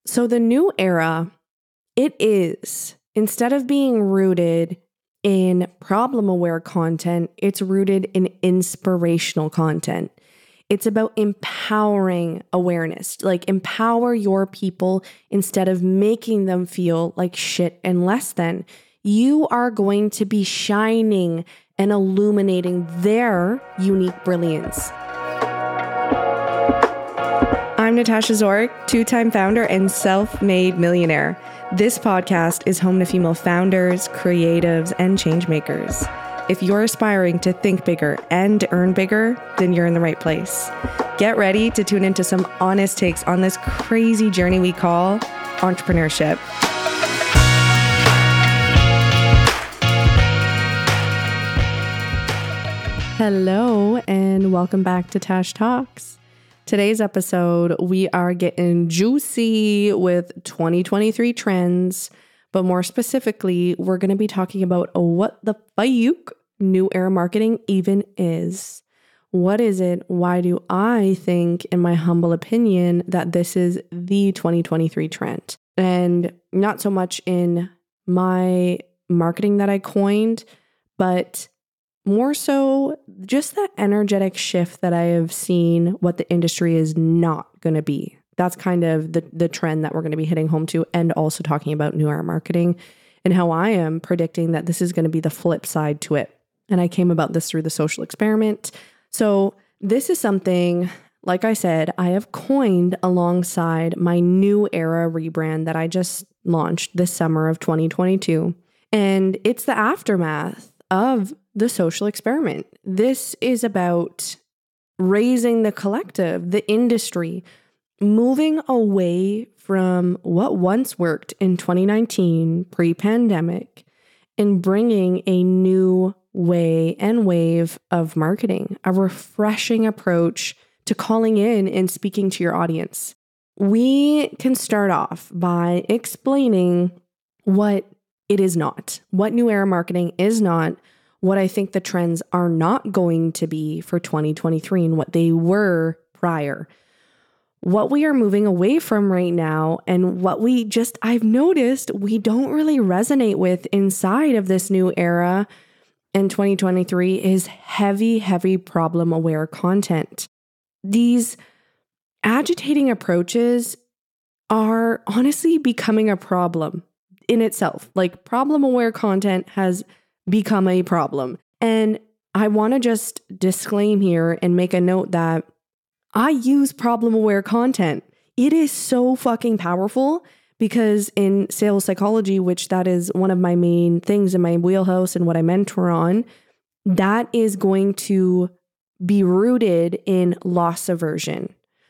So the new era, it is, instead of being rooted in problem-aware content, it's rooted in inspirational content. It's about empowering awareness, like empower your people instead of making them feel like shit and less than. You are going to be shining and illuminating their unique brilliance. I'm Natasha Zorek, two-time founder and self-made millionaire. This podcast is home to female founders, creatives, and change makers. If you're aspiring to think bigger and earn bigger, then you're in the right place. Get ready to tune into some honest takes on this crazy journey we call entrepreneurship. Hello, and welcome back to Tash Talks. Today's episode, we are getting juicy with 2023 trends, but more specifically, we're going to be talking about what the fuck new era marketing even is. What is it? Why do I think, in my humble opinion, that this is the 2023 trend? And not so much in my marketing that I coined, but more so just that energetic shift that I have seen what the industry is not going to be. That's kind of the trend that we're going to be hitting home to, and also talking about new era marketing and how I am predicting that this is going to be the flip side to it. And I came about this through the social experiment. So this is something, like I said, I have coined alongside my new era rebrand that I just launched this summer of 2022. And it's the aftermath of the social experiment. This is about raising the collective, the industry, moving away from what once worked in 2019, pre-pandemic, and bringing a new way and wave of marketing, a refreshing approach to calling in and speaking to your audience. We can start off by explaining what it is not, what new era marketing is not, what I think the trends are not going to be for 2023 and what they were prior. What we are moving away from right now and what I've noticed we don't really resonate with inside of this new era in 2023 is heavy problem-aware content. These agitating approaches are honestly becoming a problem in itself. Like, problem-aware content has become a problem. And I want to just disclaim here and make a note that I use problem-aware content. It is so fucking powerful because in sales psychology, which that is one of my main things in my wheelhouse and what I mentor on, that is going to be rooted in loss aversion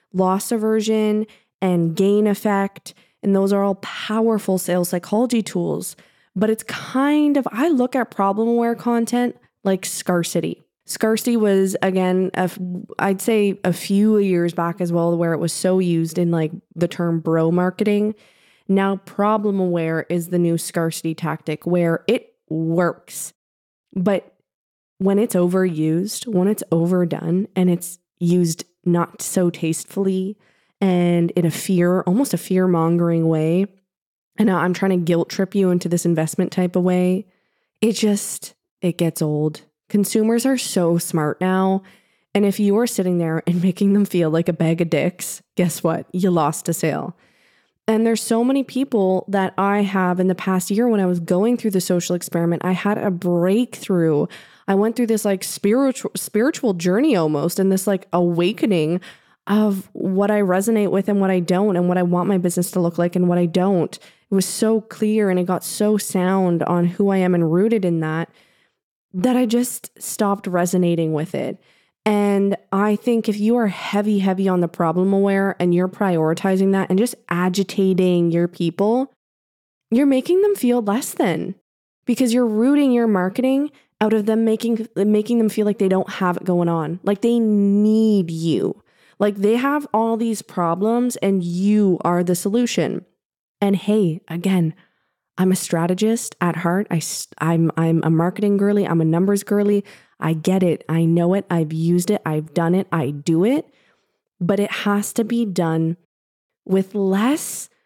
and gain effect. And those are all powerful sales psychology tools. But it's I look at problem-aware content like scarcity. Scarcity was, again, I'd say a few years back as well, where it was so used in like the term bro marketing. Now, problem-aware is the new scarcity tactic where it works. But when it's overused, when it's overdone, and it's used not so tastefully and in almost a fear-mongering way, and now I'm trying to guilt trip you into this investment type of way, it gets old. Consumers are so smart now. And if you are sitting there and making them feel like a bag of dicks, guess what? You lost a sale. And there's so many people that I have in the past year when I was going through the social experiment, I had a breakthrough. I went through this like spiritual journey almost, and this like awakening of what I resonate with and what I don't, and what I want my business to look like and what I don't. It was so clear, and it got so sound on who I am and rooted in that I just stopped resonating with it. And I think if you are heavy on the problem aware and you're prioritizing that and just agitating your people, you're making them feel less than, because you're rooting your marketing out of them making them feel like they don't have it going on, like they need you. Like they have all these problems and you are the solution. And hey, again, I'm a strategist at heart. I'm a marketing girly. I'm a numbers girly. I get it. I know it. I've used it. I've done it. I do it. But it has to be done with less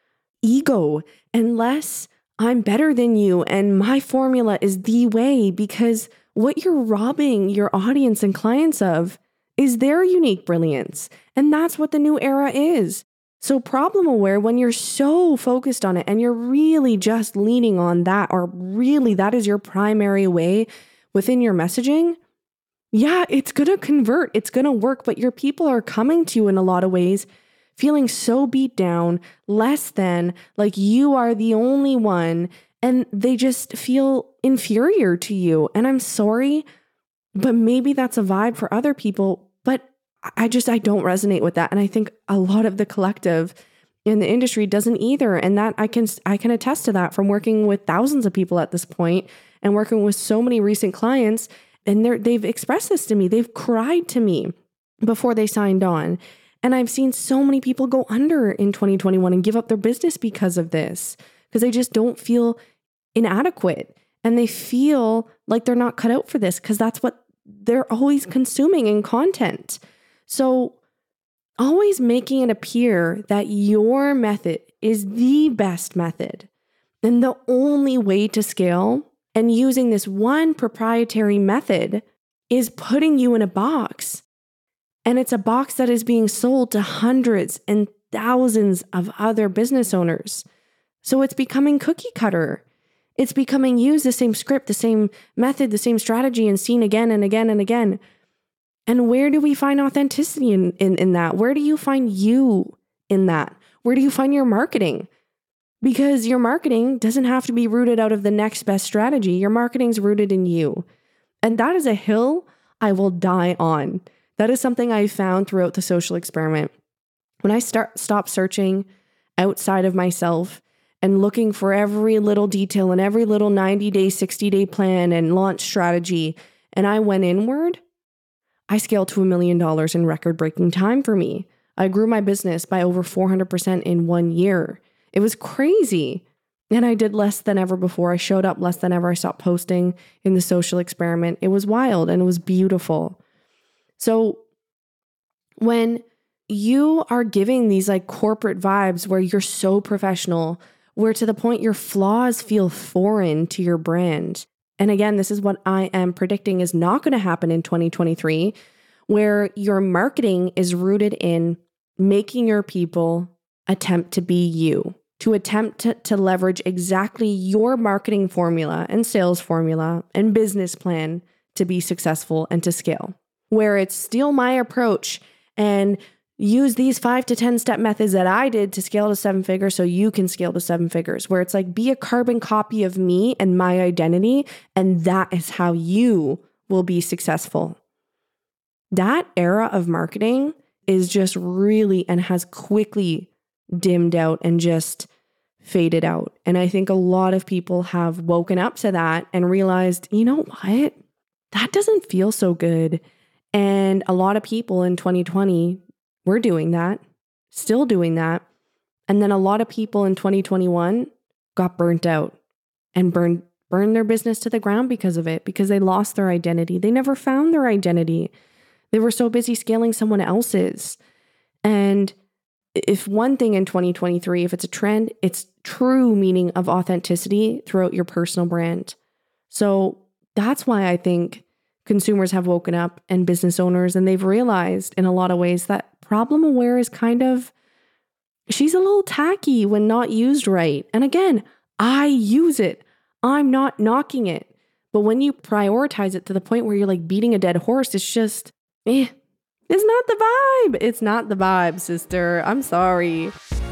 ego and less I'm better than you and my formula is the way, because what you're robbing your audience and clients of is their unique brilliance. And that's what the new era is. So problem aware, when you're so focused on it and you're really just leaning on that, or really that is your primary way within your messaging, yeah, it's going to convert, it's going to work, but your people are coming to you in a lot of ways feeling so beat down, less than, like you are the only one, and they just feel inferior to you. And I'm sorry, but maybe that's a vibe for other people, but I don't resonate with that. And I think a lot of the collective in the industry doesn't either. And that I can attest to that from working with thousands of people at this point and working with so many recent clients. And they've expressed this to me. They've cried to me before they signed on. And I've seen so many people go under in 2021 and give up their business because of this, because they just don't feel inadequate. And they feel like they're not cut out for this because that's what they're always consuming in content. So always making it appear that your method is the best method and the only way to scale, and using this one proprietary method is putting you in a box. And it's a box that is being sold to hundreds and thousands of other business owners. So it's becoming cookie cutter. It's becoming used the same script, the same method, the same strategy, and seen again and again and again. And where do we find authenticity in that? Where do you find you in that? Where do you find your marketing? Because your marketing doesn't have to be rooted out of the next best strategy. Your marketing's rooted in you. And that is a hill I will die on. That is something I found throughout the social experiment. When I stopped searching outside of myself and looking for every little detail and every little 90-day, 60-day plan and launch strategy, and I went inward, I scaled to $1 million in record-breaking time for me. I grew my business by over 400% in 1 year. It was crazy. And I did less than ever before. I showed up less than ever. I stopped posting in the social experiment. It was wild and it was beautiful. So when you are giving these like corporate vibes where you're so professional, where to the point your flaws feel foreign to your brand. And again, this is what I am predicting is not going to happen in 2023, where your marketing is rooted in making your people attempt to be you, to attempt to leverage exactly your marketing formula and sales formula and business plan to be successful and to scale. Where it's steal my approach and use these 5 to 10 step methods that I did to scale to 7 figures so you can scale to 7 figures. Where it's like, be a carbon copy of me and my identity, and that is how you will be successful. That era of marketing is just really and has quickly dimmed out and just faded out. And I think a lot of people have woken up to that and realized, you know what? That doesn't feel so good. And a lot of people in 2020 were doing that, still doing that. And then a lot of people in 2021 got burnt out and burned their business to the ground because of it, because they lost their identity. They never found their identity. They were so busy scaling someone else's. And if one thing in 2023, if it's a trend, it's true meaning of authenticity throughout your personal brand. So that's why I think consumers have woken up and business owners, and they've realized in a lot of ways that problem aware is she's a little tacky when not used right. And again, I use it. I'm not knocking it. But when you prioritize it to the point where you're like beating a dead horse, it's just, it's not the vibe. It's not the vibe, sister. I'm sorry.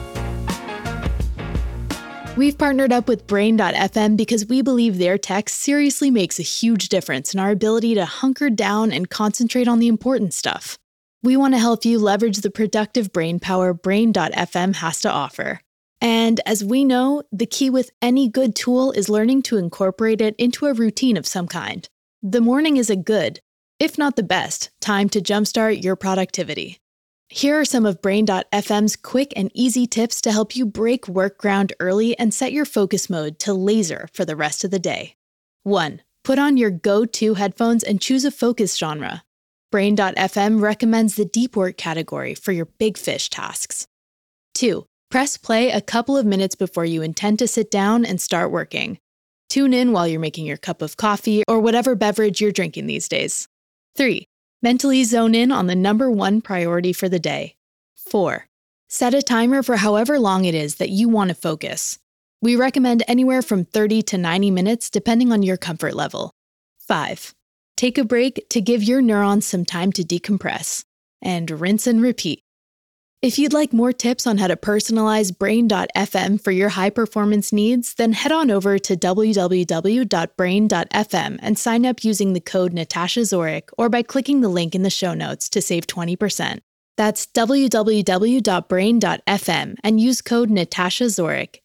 We've partnered up with Brain.fm because we believe their tech seriously makes a huge difference in our ability to hunker down and concentrate on the important stuff. We want to help you leverage the productive brain power Brain.fm has to offer. And as we know, the key with any good tool is learning to incorporate it into a routine of some kind. The morning is a good, if not the best, time to jumpstart your productivity. Here are some of Brain.fm's quick and easy tips to help you break work ground early and set your focus mode to laser for the rest of the day. 1. Put on your go-to headphones and choose a focus genre. Brain.fm recommends the deep work category for your big fish tasks. 2. Press play a couple of minutes before you intend to sit down and start working. Tune in while you're making your cup of coffee or whatever beverage you're drinking these days. 3. Mentally zone in on the number one priority for the day. 4. Set a timer for however long it is that you want to focus. We recommend anywhere from 30 to 90 minutes depending on your comfort level. 5. Take a break to give your neurons some time to decompress. And rinse and repeat. If you'd like more tips on how to personalize Brain.fm for your high-performance needs, then head on over to www.brain.fm and sign up using the code Natasha Zoric or by clicking the link in the show notes to save 20%. That's www.brain.fm and use code Natasha Zoric,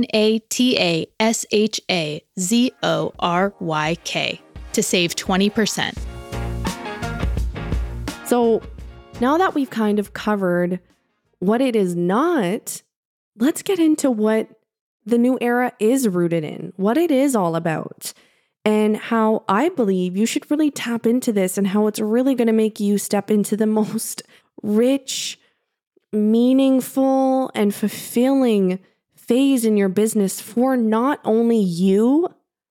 NATASHAZORYK, to save 20%. So now that we've kind of covered what it is not, let's get into what the new era is rooted in, what it is all about, and how I believe you should really tap into this and how it's really going to make you step into the most rich, meaningful, and fulfilling phase in your business for not only you,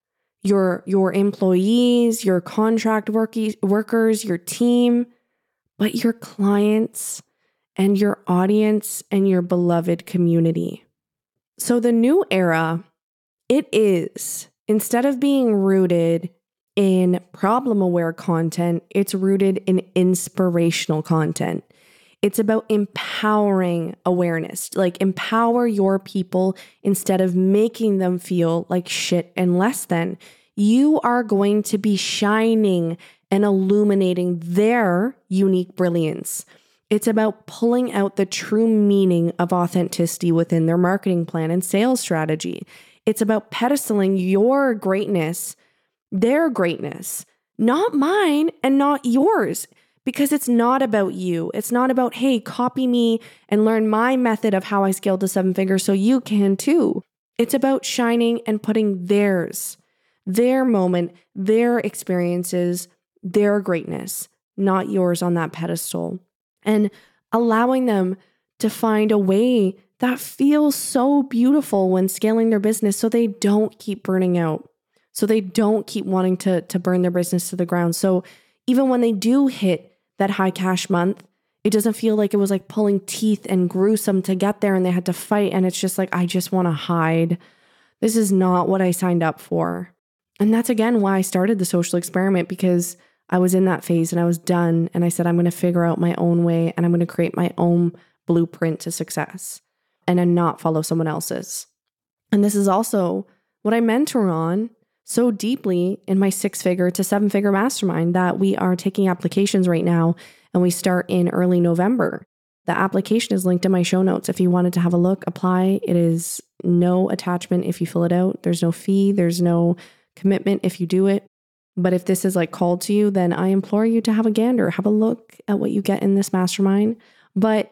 your employees, your contract workers, your team, but your clients and your audience and your beloved community. So the new era, it is, instead of being rooted in problem-aware content, it's rooted in inspirational content. It's about empowering awareness, like empower your people instead of making them feel like shit and less than. You are going to be shining and illuminating their unique brilliance. It's about pulling out the true meaning of authenticity within their marketing plan and sales strategy. It's about pedestaling your greatness, their greatness, not mine and not yours, because it's not about you. It's not about, hey, copy me and learn my method of how I scaled to 7 figures so you can too. It's about shining and putting theirs, their moment, their experiences, their greatness, not yours on that pedestal, and allowing them to find a way that feels so beautiful when scaling their business so they don't keep burning out, so they don't keep wanting to burn their business to the ground. So even when they do hit that high cash month, it doesn't feel like it was like pulling teeth and gruesome to get there and they had to fight. And it's just like, I just want to hide. This is not what I signed up for. And that's again why I started the social experiment, because I was in that phase and I was done. And I said, I'm going to figure out my own way and I'm going to create my own blueprint to success and then not follow someone else's. And this is also what I mentor on so deeply in my 6-figure to 7-figure mastermind that we are taking applications right now and we start in early November. The application is linked in my show notes. If you wanted to have a look, apply. It is no attachment if you fill it out. There's no fee. There's no commitment if you do it. But if this is like called to you, then I implore you to have a gander, have a look at what you get in this mastermind. But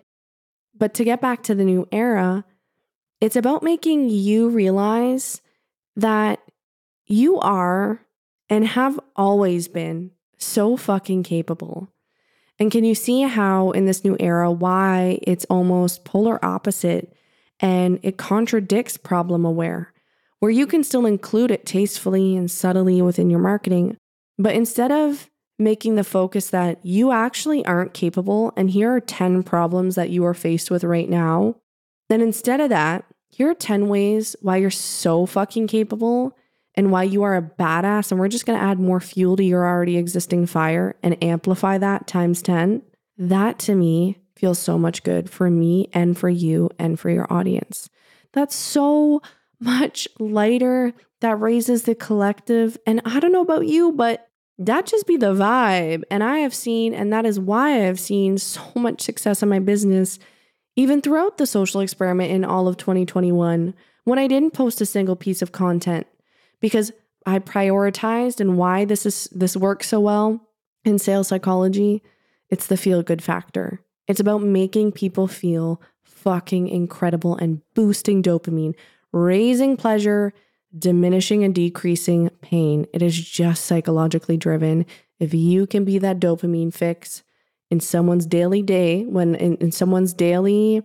to get back to the new era, it's about making you realize that you are and have always been so fucking capable. And can you see how in this new era, why it's almost polar opposite and it contradicts problem aware, where you can still include it tastefully and subtly within your marketing. But instead of making the focus that you actually aren't capable, and here are 10 problems that you are faced with right now, then instead of that, here are 10 ways why you're so fucking capable and why you are a badass. And we're just going to add more fuel to your already existing fire and amplify that times 10. That to me feels so much good for me and for you and for your audience. That's so much lighter. That raises the collective. And I don't know about you, but that just be the vibe. And I have seen, and that is why I have seen so much success in my business, even throughout the social experiment in all of 2021, when I didn't post a single piece of content, because I prioritized. And why this works so well in sales psychology, it's the feel-good factor. It's about making people feel fucking incredible and boosting dopamine, raising pleasure, diminishing and decreasing pain. It is just psychologically driven. If you can be that dopamine fix in someone's daily day, when in someone's daily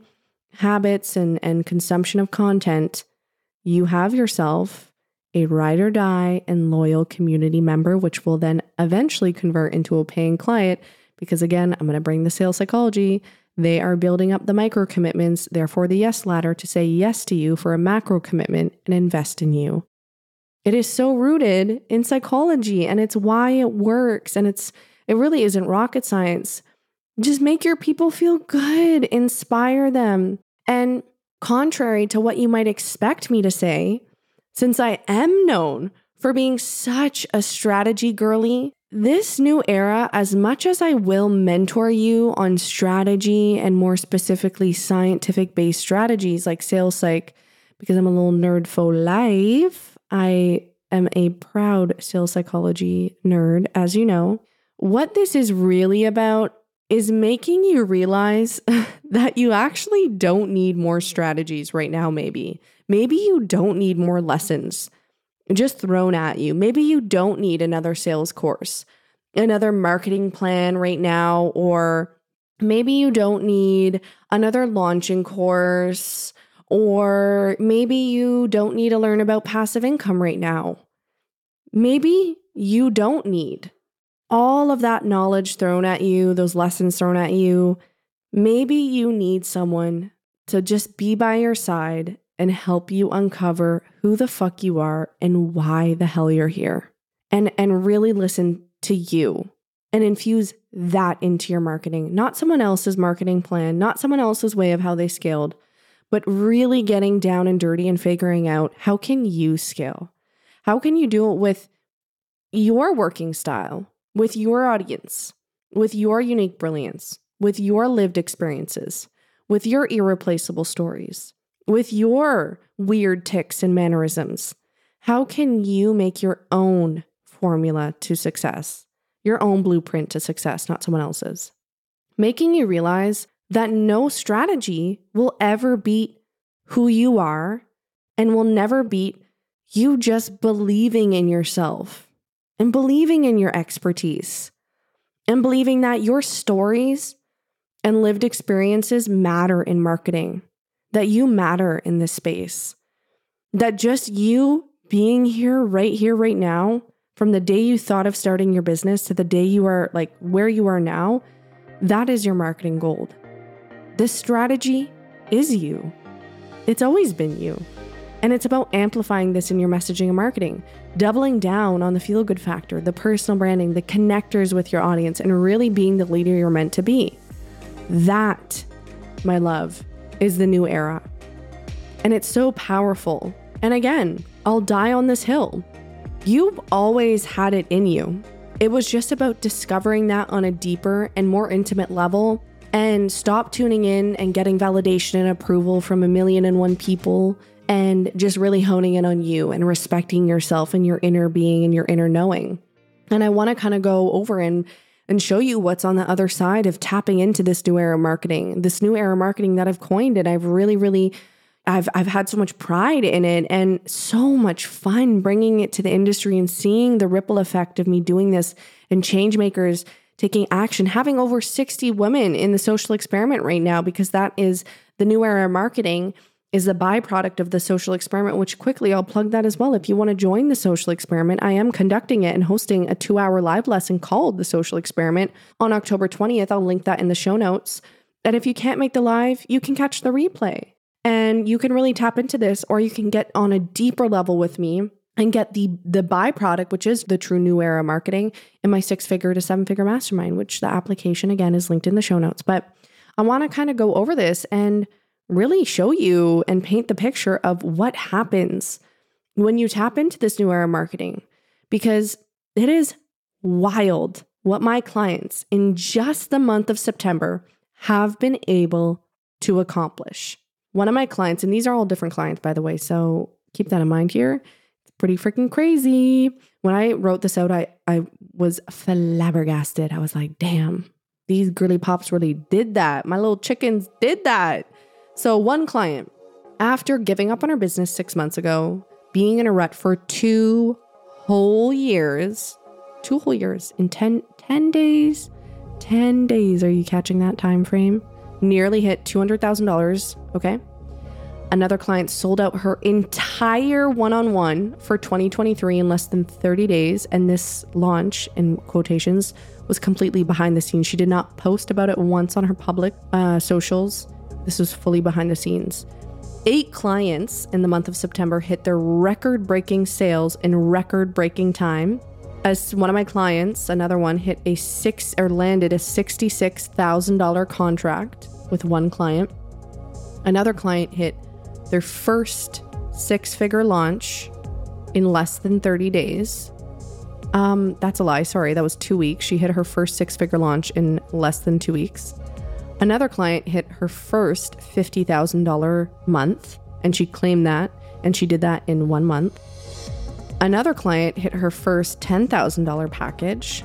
habits and consumption of content, you have yourself a ride or die and loyal community member, which will then eventually convert into a paying client. Because again, I'm going to bring the sales psychology. They are building up the micro commitments, therefore the yes ladder, to say yes to you for a macro commitment and invest in you. It is so rooted in psychology, and it's why it works. And it really isn't rocket science. Just make your people feel good, inspire them. And contrary to what you might expect me to say, since I am known for being such a strategy girly, this new era, as much as I will mentor you on strategy and more specifically scientific-based strategies like sales psych, because I'm a little nerd for life, I am a proud sales psychology nerd, as you know. What this is really about is making you realize that you actually don't need more strategies right now, maybe. Maybe you don't need more lessons just thrown at you. Maybe you don't need another sales course, another marketing plan right now, or maybe you don't need another launching course, or maybe you don't need to learn about passive income right now. Maybe you don't need all of that knowledge thrown at you, those lessons thrown at you. Maybe you need someone to just be by your side and help you uncover who the fuck you are and why the hell you're here. And really listen to you and infuse that into your marketing. Not someone else's marketing plan, not someone else's way of how they scaled, but really getting down and dirty and figuring out, how can you scale? How can you do it with your working style, with your audience, with your unique brilliance, with your lived experiences, with your irreplaceable stories, with your weird tics and mannerisms? How can you make your own formula to success, your own blueprint to success, not someone else's? Making you realize that no strategy will ever beat who you are and will never beat you just believing in yourself and believing in your expertise and believing that your stories and lived experiences matter in marketing, that you matter in this space, that just you being here, right now, from the day you thought of starting your business to the day you are like where you are now, that is your marketing gold. This strategy is you. It's always been you. And it's about amplifying this in your messaging and marketing, doubling down on the feel-good factor, the personal branding, the connectors with your audience, and really being the leader you're meant to be. That, my love, is the new era. And it's so powerful. And again, I'll die on this hill. You've always had it in you. It was just about discovering that on a deeper and more intimate level, and stop tuning in and getting validation and approval from 1,000,001 people, and just really honing in on you and respecting yourself and your inner being and your inner knowing. And I want to kind of go over and show you what's on the other side of tapping into this new era marketing, that I've coined. And I've really, I've had so much pride in it and so much fun bringing it to the industry and seeing the ripple effect of me doing this and change makers taking action, having over 60 women in the social experiment right now, because that is the new era marketing, is the byproduct of the social experiment, which quickly I'll plug that as well. If you want to join the social experiment, I am conducting it and hosting a 2-hour live lesson called the social experiment on October 20th. I'll link that in the show notes. And if you can't make the live, you can catch the replay and you can really tap into this, or you can get on a deeper level with me and get the byproduct, which is the true new era marketing, in my 6-figure to 7-figure mastermind, which the application again is linked in the show notes. But I want to kind of go over this and really show you and paint the picture of what happens when you tap into this new era marketing, because it is wild what my clients in just the month of September have been able to accomplish. One of my clients, and these are all different clients, by the way, so keep that in mind here. It's pretty freaking crazy. When I wrote this out, I was flabbergasted. I was like, damn, these girly pops really did that. My little chickens did that. So one client, after giving up on her business 6 months ago, being in a rut for 2 whole years, in 10 days, are you catching that time frame? nearly hit $200,000. Okay. Another client sold out her entire one-on-one for 2023 in less than 30 days. And this launch, in quotations, was completely behind the scenes. She did not post about it once on her public socials. This was fully behind the scenes. 8 clients in the month of September hit their record-breaking sales in record-breaking time. As one of my clients, another one, landed a $66,000 contract with one client. Another client hit their first 6-figure launch in less than 30 days. That's a lie. Sorry, that was 2 weeks. She hit her first 6-figure launch in less than 2 weeks. Another client hit her first $50,000 month, and she claimed that, and she did that in 1 month. Another client hit her first $10,000 package.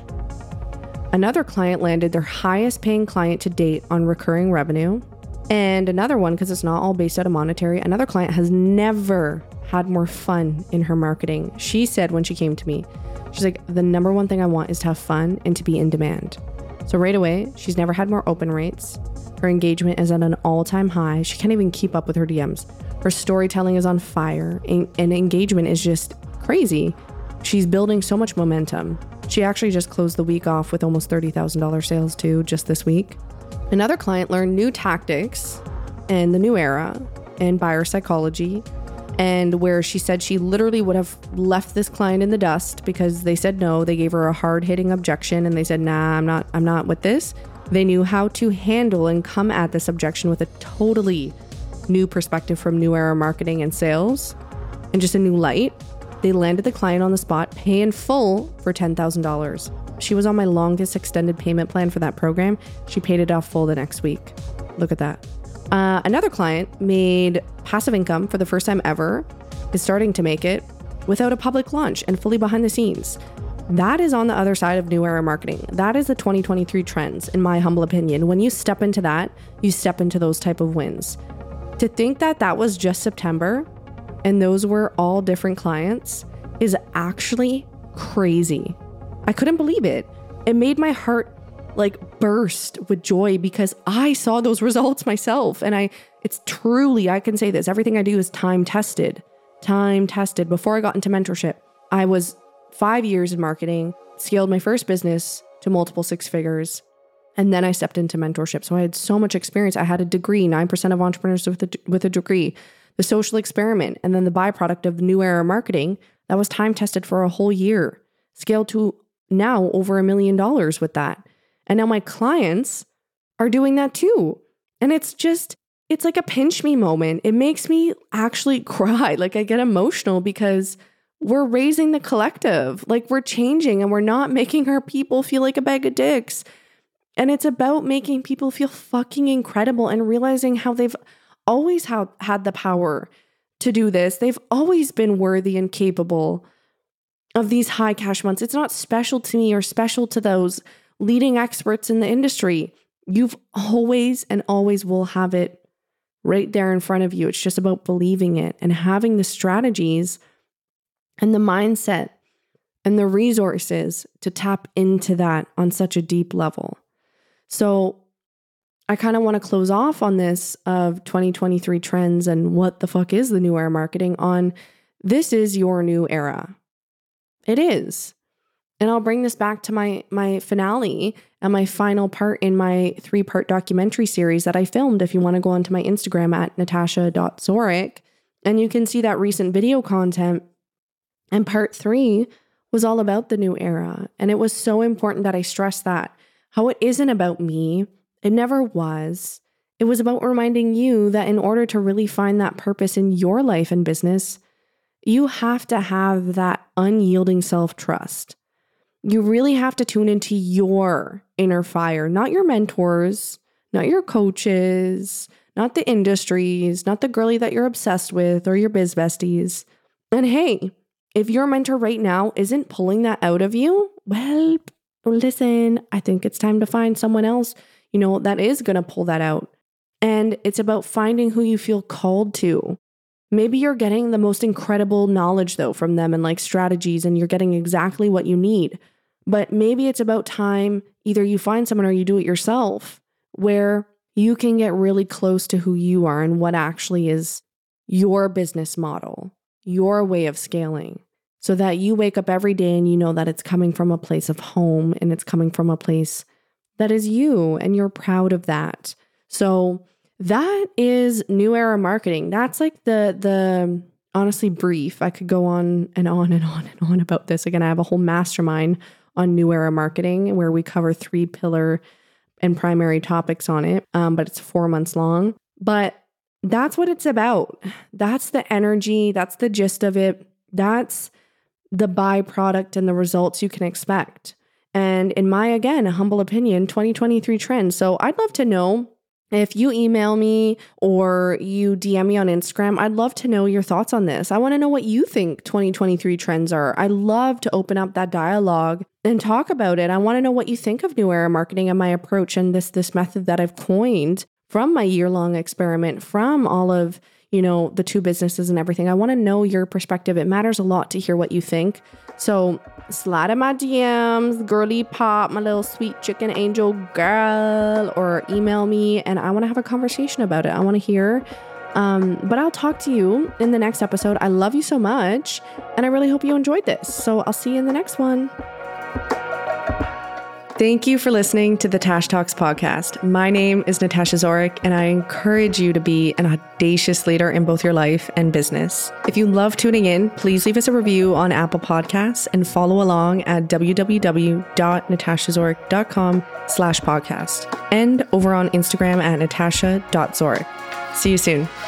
Another client landed their highest paying client to date on recurring revenue. And another one, because it's not all based out of monetary, another client has never had more fun in her marketing. She said when she came to me, she's like, the number one thing I want is to have fun and to be in demand. So right away, she's never had more open rates. Her engagement is at an all-time high. She can't even keep up with her DMs. Her storytelling is on fire, and engagement is just crazy. She's building so much momentum. She actually just closed the week off with almost $30,000 sales too, just this week. Another client learned new tactics in the new era and buyer psychology, and where she said she literally would have left this client in the dust because they said no. They gave her a hard-hitting objection and they said, nah, I'm not with this. They knew how to handle and come at this objection with a totally new perspective from new era marketing and sales and just a new light. They landed the client on the spot, pay in full for $10,000. She was on my longest extended payment plan for that program. She paid it off full the next week. Look at that. Another client made passive income for the first time ever, is starting to make it without a public launch and fully behind the scenes. That is on the other side of new era marketing. That is the 2023 trends, in my humble opinion. When you step into that, you step into those type of wins. To think that that was just September and those were all different clients is actually crazy. I couldn't believe it. It made my heart burst with joy because I saw those results myself. And it's truly, I can say this, everything I do is time tested. Before I got into mentorship, I was 5 years in marketing, scaled my first business to multiple 6 figures. And then I stepped into mentorship. So I had so much experience. I had a degree, 9% of entrepreneurs with a degree, the social experiment, and then the byproduct of new era marketing that was time tested for a whole year, scaled to now over $1 million with that. And now my clients are doing that too. And it's like a pinch me moment. It makes me actually cry. I get emotional because we're raising the collective. We're changing and we're not making our people feel like a bag of dicks. And it's about making people feel fucking incredible and realizing how they've always had the power to do this. They've always been worthy and capable of these high cash months. It's not special to me or special to those leading experts in the industry. You've always and always will have it right there in front of you. It's just about believing it and having the strategies and the mindset and the resources to tap into that on such a deep level. So I kind of want to close off on this of 2023 trends and what the fuck is the new era marketing on this is your new era. It is. And I'll bring this back to my finale and my final part in my 3-part documentary series that I filmed. If you want to go onto my Instagram at natasha.zoric, and you can see that recent video content. And part 3 was all about the new era. And it was so important that I stress that. How it isn't about me. It never was. It was about reminding you that in order to really find that purpose in your life and business, you have to have that unyielding self-trust. You really have to tune into your inner fire, not your mentors, not your coaches, not the industries, not the girlie that you're obsessed with or your biz besties. And hey, if your mentor right now isn't pulling that out of you, well, listen, I think it's time to find someone else, that is going to pull that out. And it's about finding who you feel called to. Maybe you're getting the most incredible knowledge though from them and strategies, and you're getting exactly what you need. But maybe it's about time either you find someone or you do it yourself, where you can get really close to who you are and what actually is your business model, your way of scaling, so that you wake up every day and you know that it's coming from a place of home and it's coming from a place that is you and you're proud of that. So that is New Era Marketing. That's like the honestly brief. I could go on and on and on and on about this. Again, I have a whole mastermind on New Era Marketing where we cover 3 pillar and primary topics on it, but it's 4 months long. But that's what it's about. That's the energy. That's the gist of it. That's the byproduct and the results you can expect. And in my, again, humble opinion, 2023 trends. So I'd love to know if you email me or you DM me on Instagram. I'd love to know your thoughts on this. I want to know what you think 2023 trends are. I love to open up that dialogue and talk about it. I want to know what you think of New Era Marketing and my approach and this method that I've coined from my year-long experiment, from all of, the 2 businesses and everything. I want to know your perspective. It matters a lot to hear what you think. So slide in my DMs, girly pop, my little sweet chicken angel girl, or email me, and I want to have a conversation about it. I want to hear. But I'll talk to you in the next episode. I love you so much, and I really hope you enjoyed this. So I'll see you in the next one. Thank you for listening to the Tash Talks podcast. My name is Natasha Zorek, and I encourage you to be an audacious leader in both your life and business. If you love tuning in, please leave us a review on Apple Podcasts and follow along at www.natashazorek.com/podcast and over on Instagram at natasha.zorek. See you soon.